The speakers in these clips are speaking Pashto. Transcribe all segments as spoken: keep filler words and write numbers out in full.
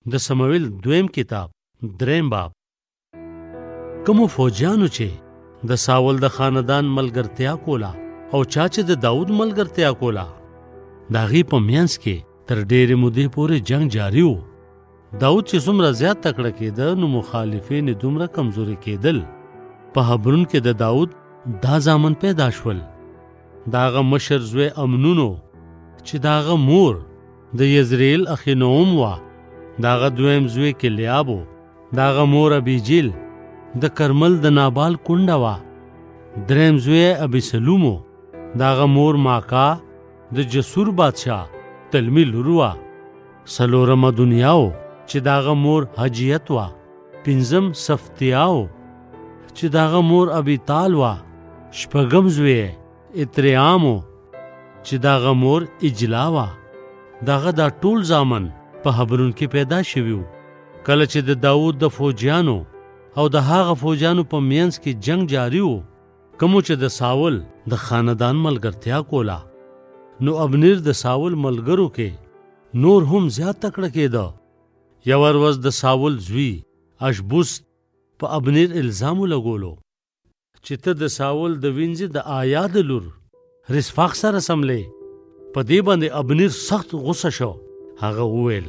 د سمویل دویم کتاب دریم باب. کومو فوجیانو چې د ساول د خاندان ملګرتیا کوله او چا چې د داود ملګرتیا کوله، د هغې په منځ کې تر ډېرې مودې پورې جنگ جاري و. داود چې څومره زیات تکړه کېده نو مخالفین یې دومره کمزوري کېدل. په حبرون کې د داود دا زامن پیدا شول. د هغه مشر زوی امنون و چې د هغه مور د یزرېل اخینوم وه. د هغه دویم زوی کلیاب و. د هغه مور ابیجیل د کرمل د نابال کونډه وه. دریم زوی ابیسلوم و. د هغه مور ماکا د جسور بادشاه تلمی لور وه. څلورمه دنیا و چې د هغه مور حجیت وه. پنځم صفتیا و چې د هغه مور ابیطال وه. شپږم زوی اتریام و چې د هغه مور اجلا وه. د هغه دا ټول زامن په حبرون کې پیدا شوي وو. کله چې د داود د فوجیانو او د هغه فوجیانو په منځ کې جنگ جاري وو، کومو چې د ساول د خاندان ملګرتیا کوله، نو ابنیر د ساول ملګرو کې نور هم زیات تکړه کېده. یو ورځ د ساول زوی اشبوست په ابنیر الزام ولګولو چې ته د ساول د وینځي د آیا د لور رسفاق سره سملې. په دې باندې ابنیر سخت غصه شو. هغه وویل،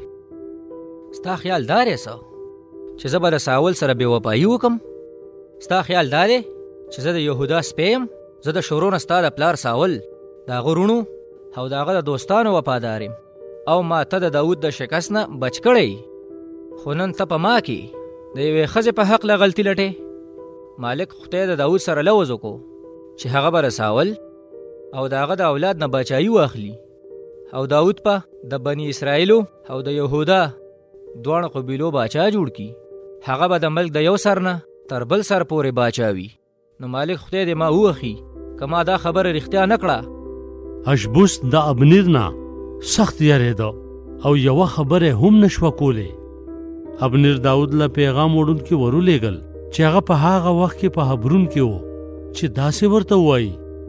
ستا خیال دار یې څه چې زه به د ساول سره بې وفایي وکم؟ ستا خیال دا دی چې زه د یهودا سپی یم؟ زه د شورو نه ستا د پلار ساول د هغه رونو او د هغه د دوستانو وفادار یم، او ما ته د داود د شکست نه بچ کړی. خو نن ته په ما کې د یوې ښځې په هکله غلطي لټې. مالک خدای د داود سره لوز وکړو چې هغه به د ساول او د هغه د اولاد نه بچایي واخلي، او داود په د بني اسرائیلو او د یهودا دواړو قبیلو باچا جوړ کی. هغه به د ملک د یو سر نه تر بل سر پورې باچا وي. نو مالک خدای دې ما ووخي که ما دا خبره رښتیا نه کړه. اشبوست د ابنیر نه سخت یریده او یوه خبره هم نشوه کولی. ابنیر داود له پیغام وړونکي ورولېږل چې هغه په هغه وخت کې په حبرون کې و چې داسې ورته ووایي،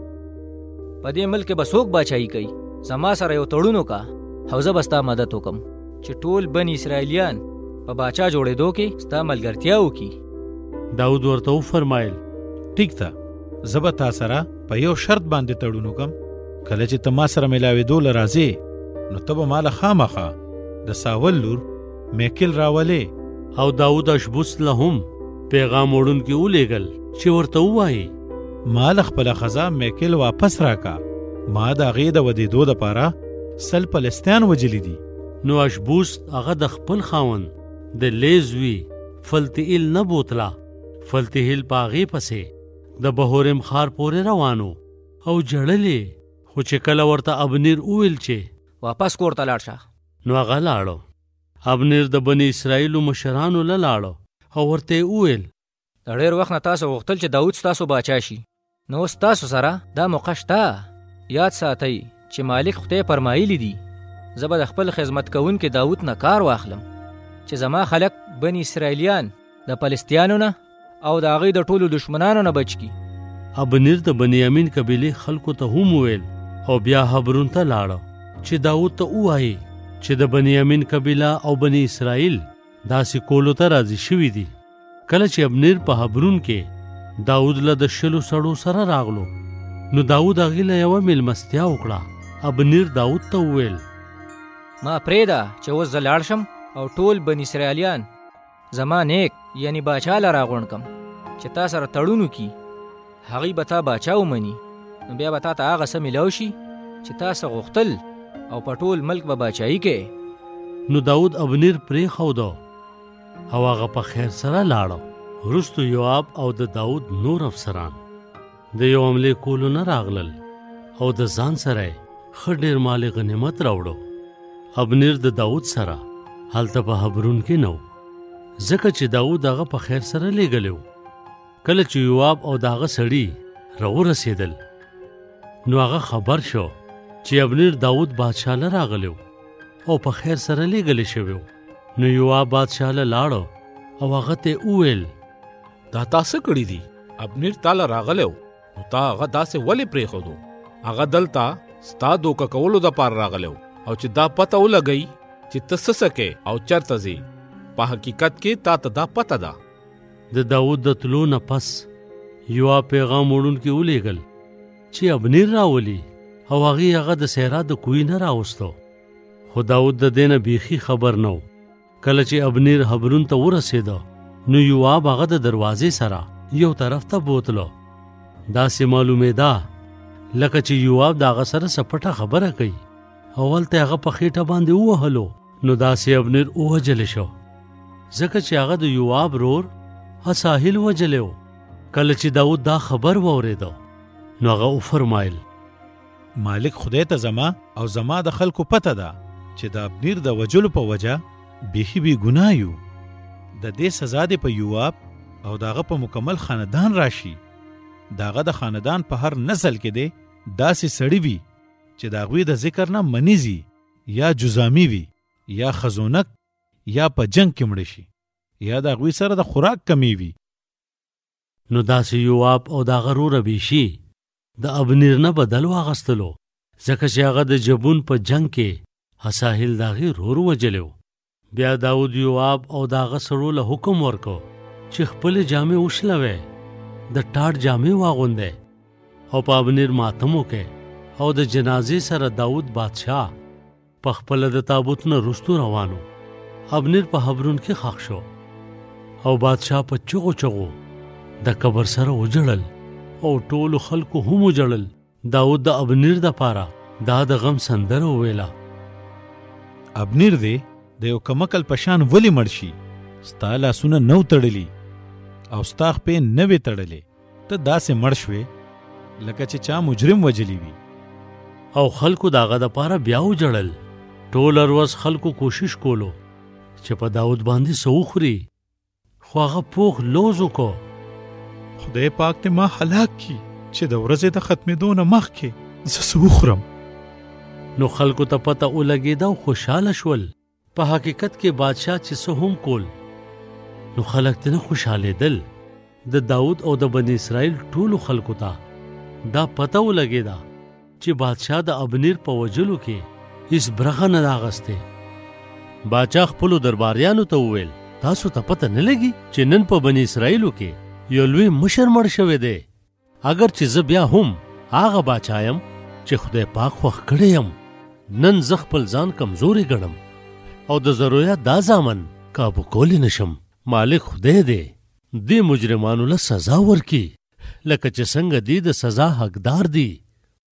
په دې ملک به څوک باچایي کوي؟ زما سره یو تړون وکړه او زه به ستا مدد وکم چې ټول بني اسرائیلیان په باچا جوړېدو کې ستا ملګرتیا وکړي. داود ورته وفرمایل، ټیک ده، زه به تا سره په یو شرط باندې تړون وکم. کله چې ته ما سره میلاوېدو له راځې نو ته به ما له خامخا د ساول لور میکل راولې. او داود اشبوست له هم پیغام وړونکي ولېږل چې ورته ووایي، ما له خپله ښځه میکل واپس راکا. ما د هغې د ودېدو دپاره سل فلسطینیان وجلي دي. نو اشبوست هغه د خپل خاوند د لیزوي فلتئیل نه بوتله. فلتئیل په هغې پسې د بهورم ښار پورې روانو او جړلې. خو چې کله ورته ابنیر وویل چې واپس کور ته لاړ شه، نو هغه لاړو. ابنیر د بني اسرائیلو مشرانو له لاړو او ورته یې وویل، د ډېر وخت نه تاسو غوښتل چې داود ستاسو باچا شي، نو اوس تاسو سره دا موقع شته. یاد ساتئ چې مالک خدای فرمایلی دي، زه به د خپل خدمت کوونکي داود نه کار واخلم چې زما خلک بني اسرائیلیان د فلسطینیانو نه او د هغوی د ټولو دشمنانو نه بچ کړي. ابنیر د بنیامین قبیلې خلکو ته هم وویل او بیا حبرون ته لاړو چې داود ته ووایي چې د بنیامین قبیله او بني اسرائیل داسې کولو ته راضي شوي دي. کله چې ابنیر په حبرون کې داود له د شلو سړو سره راغلو، نو داود هغې له یوه میلمستیا وکړه. ابنیر داود ته وویل، ما پرېږده چې اوس زه لاړ شم او ټول بني اسرائیلیان زما نیک یعنی باچا له راغونډ کم چې تا سره تړون وکړي. هغوی به تا باچا ومني، نو بیا به تا ته هغه څه میلاو شي چې تا څه غوښتل او په ټول ملک به باچایي کوې. نو داود ابنیر پرېښوده او هغه په خیر سره لاړو. وروستو یواب او د داود نور افسران د یو حملې کولو نه راغلل او د ځان سره یې ښه ډېر مال غنیمت راوړو. ابنیر د داود سره هلته په حبرون کې نه و، ځکه چې داود هغه په خیر سره لېږلی و. کله چې یواب او د هغه سړي راورسېدل، نو هغه خبر شو چې ابنیر داود بادشاه له راغلی و او په خیر سره لېږلی شوی و. نو یواب بادشاه له لاړو او هغه ته وویل، دا تا څه کړي دي؟ ابنیر تا له راغلی و، نو تا هغه داسې ولې پرېښودو؟ هغه دلته ستا دوکه کولو دپاره راغلی و، او چې دا پته ولګئ چې ته څه څه کې او چېرته ځې، په حقیقت کې تا ته دا پته ده. د داود د تلو نه پس یواب پیغام وړونکي ولیږل چې ابنیر راولي او هغې هغه د صحرا د کوی نه راوستو. خو داود د دې نه بیخي خبر نه و. کله چې ابنیر حبرون ته ورسېده نو یواب هغه د دروازې سره یو طرف ته بوتلو. داسې معلومېده لکه چې یواب د هغه سره څه پټه خبره کوي. اولته هغه په خېټه باندې ووهلو نو داسې ابنیر ووجلی شو ځکه چې هغه د یواب رور اساهیل وجلی و. کله چې داود دا خبر واورېده نو هغه وفرمایل مالک خدای ته زما او زما د خلکو پته ده چې د ابنیر د وجلو په وجه بیخي بی ګناه یو. د دې سزا دې په یواب او داغه په مکمل خاندان راشي. داغه د خاندان په هر نسل کې دی داسې سړی وي چې د هغوی د ذکر نه منیزي یا جزامي وي یا خزونک یا په جنگ کې مړ شي یا د هغوی سره د خوراک کمی وي. نو داسې یواب او داغه رور ابیشي د ابنیر نه بدل واغستلو ځکه چې هغه د جبون په جنگ کې اساهیل داغې رور وجلی و. بیا داود یواب او داغه سړو له حکم ورکو چې خپلې جامې وشلوي د ټاټ جامې واغوندې او په ابنیر ماتم وکړي او د جنازې سره داود بادشاه په خپله د تابوت نه رستو روانو. ابنیر په حبرون کې ښخ شو او بادشاه په چغو چغو د قبر سره وجړل او ټولو خلکو هم وجړل. داود د ابنیر د پاره دا د غم سندره وویله ابنیر دی د یو کمکل پشان ولی مړ شي. ستا لاسونه نو تړلی او ستا خپې نوې تړلې. ته داسې مړ شوې لکه چې چا مجرم وجلی وي. او خلکو داغه د پاره بیا وجړل. ټول ورځ خلکو کوشش کولو چې په داود باندې څه وخوري خو هغه پوخ لوز وکړو. خدای پاک ته ما هلاک کی چې د ورځې د ختمېدو نه مخکې زه څه وخورم. نو خلکو ته پته ولګېده او خوشحاله شول. په حقیقت کې بادشاه چې څه هم کول نو خلک ته نه خوشحالېدل. د داود او د بني اسرائیل ټولو خلکو ته دا پته ولګېده چې بادشاه د ابنیر په وجلو کې هیڅ برخه نه اخیستې. باچا خپلو درباریانو ته وویل تاسو ته پته نه لګي چې نن په بني اسرائیلو کې یو لوی مشر مړ شوی دی. اگر چې زه بیا هم هغه باچا یم چې خدای پاک خوښ کړی یم نن زه خپل ځان کمزوري ګڼم او د ضرورت دا زامن کابو کولی نشم. مالک خدای دی دې مجرمانو له سزا ورکي لکه چې څنګه دی د سزا حقدار دی.